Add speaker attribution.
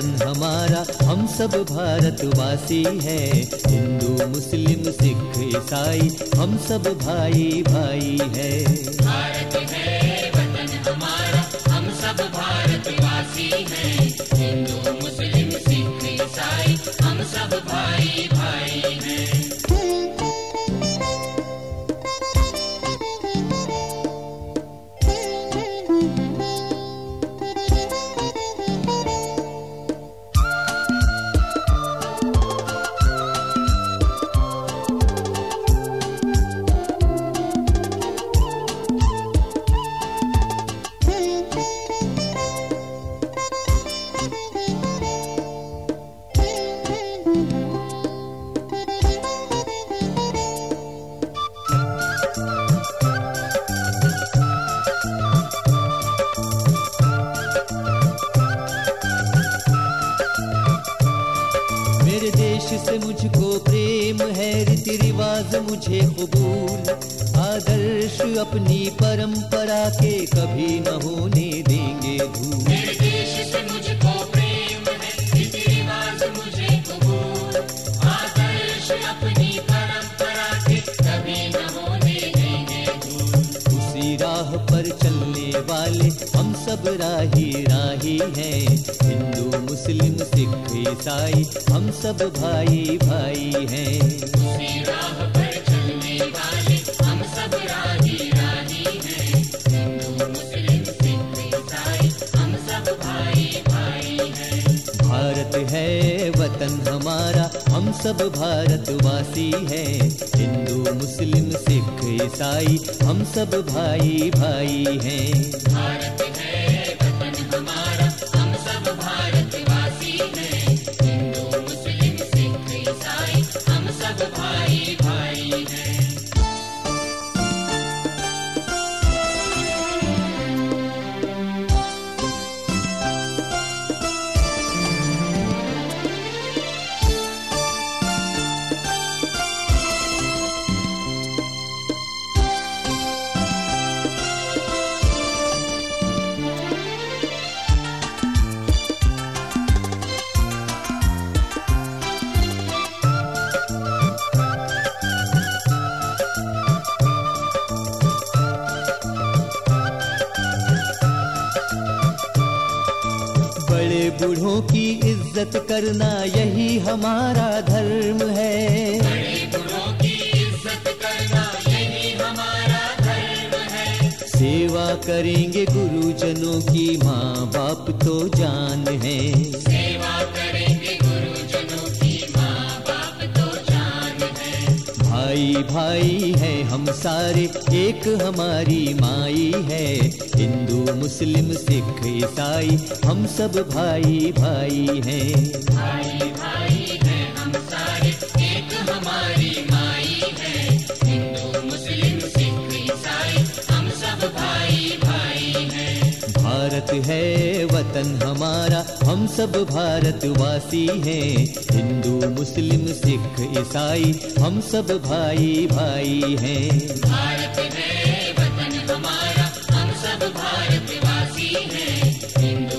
Speaker 1: वतन हमारा, हम सब भारतवासी हैं। हिंदू मुस्लिम सिख ईसाई हम सब भाई भाई हैं।
Speaker 2: भारत है वतन हमारा, हम सब भारतवासी हैं। हिंदू मुस्लिम सिख ईसाई हम सब भाई भाई हैं।
Speaker 1: मेरे देश से मुझको प्रेम है, रीति रिवाज मुझे कबूल, आदर्श अपनी परंपरा के कभी न होने देंगे भूल।
Speaker 2: मेरे देश से मुझको प्रेम है, रीति रिवाज मुझे कबूल, आदर्श अपनी परंपरा के कभी न होने देंगे भूल।
Speaker 1: उसी राह पर चलने वाले हम सब राही राही हैं। हिंदू मुस्लिम सिख ईसाई हम सब भाई भाई हैं।
Speaker 2: उसी राह पर चलने वाले हम सब राही राही हैं। हिंदू मुस्लिम सिख ईसाई हम सब भाई भाई हैं।
Speaker 1: भारत है वतन हमारा, हम सब भारतवासी हैं। हिंदू मुस्लिम सिख ईसाई हम सब भाई भाई हैं।
Speaker 2: भारत है वतन हमारा, हम सब भारतवासी हैं। हिंदू मुस्लिम सिख ईसाई हम सब भाई भाई हैं।
Speaker 1: बड़े बूढ़ों की इज्जत करना यही हमारा धर्म है।
Speaker 2: बड़े बूढ़ों की इज्जत करना यही हमारा धर्म है।
Speaker 1: सेवा करेंगे गुरुजनों की, माँ बाप तो जान है।
Speaker 2: सेवा करेंगे गुरुजनों की, माँ बाप तो जान है।
Speaker 1: भाई भाई हैं हम सारे, एक हमारी माई है। हिंदू मुस्लिम सिख ईसाई हम सब भाई भाई हैं।
Speaker 2: भाई भाई हैं हम सारे, एक हमारी माई है। हिंदू मुस्लिम सिख ईसाई हम सब भाई भाई हैं।
Speaker 1: भारत है वतन हमारा, हम सब भारतवासी हैं। हिंदू मुस्लिम सिख ईसाई हम सब भाई भाई हैं।
Speaker 2: भारत है वतन हमारा, हम सब भारतवासी हैं। हिंदू